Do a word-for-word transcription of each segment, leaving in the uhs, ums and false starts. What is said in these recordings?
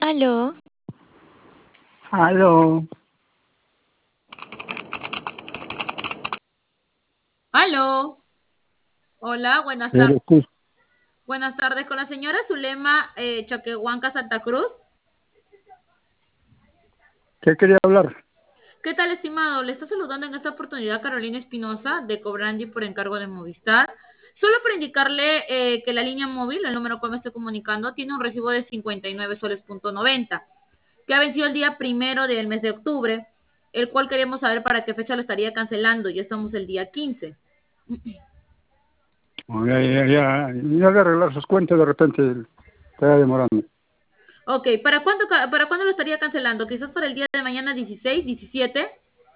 Aló. Aló. Aló. Hola, buenas tardes. ¿Eres tú? Buenas tardes con la señora Zulema eh, Choquehuanca Santa Cruz. ¿Qué quería hablar? ¿Qué tal, estimado? Le está saludando en esta oportunidad Carolina Espinosa de Cobrandi por encargo de Movistar. Solo para indicarle eh, que la línea móvil, el número cual me estoy comunicando, tiene un recibo de cincuenta y nueve soles punto noventa, que ha vencido el día primero del mes de octubre, el cual queremos saber para qué fecha lo estaría cancelando. Ya estamos el día quince. Oh, ya, ya, ya, ya de arreglar sus cuentas, de repente está demorando. Ok, ¿para cuándo, ca- ¿para cuándo lo estaría cancelando? Quizás para el día de mañana dieciséis, diecisiete.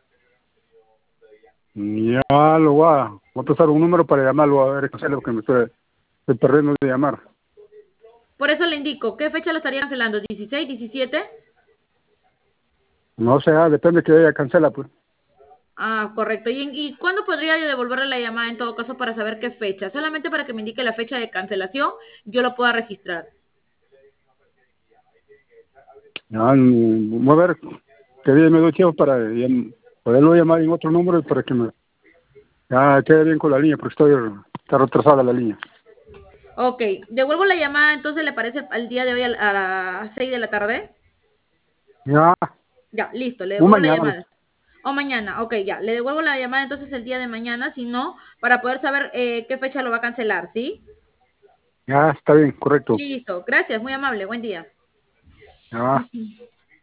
Ya lo voy a, voy a pasar un número para llamarlo a ver qué es lo que me estoy, estoy perdiendo de llamar. Por eso le indico, ¿qué fecha lo estaría cancelando? ¿dieciséis, diecisiete? No sé, ah, depende que ella cancela, pues. Ah, correcto. ¿Y, en- y cuándo podría yo devolverle la llamada en todo caso para saber qué fecha? Solamente para que me indique la fecha de cancelación, yo lo pueda registrar. Ya, mm, voy a ver qué día me doy tiempo para ya, poderlo llamar en otro número y para que me ya quede bien con la línea, porque estoy está retrasada la línea. Ok, devuelvo la llamada, entonces le parece al día de hoy a, a las seis de la tarde. Ya, Ya, listo, le muy devuelvo la mañana. llamada. O mañana, ok, ya, le devuelvo la llamada entonces el día de mañana, si no, para poder saber eh, qué fecha lo va a cancelar, ¿sí? Ya, está bien, correcto. Listo, gracias, muy amable, buen día. Ya.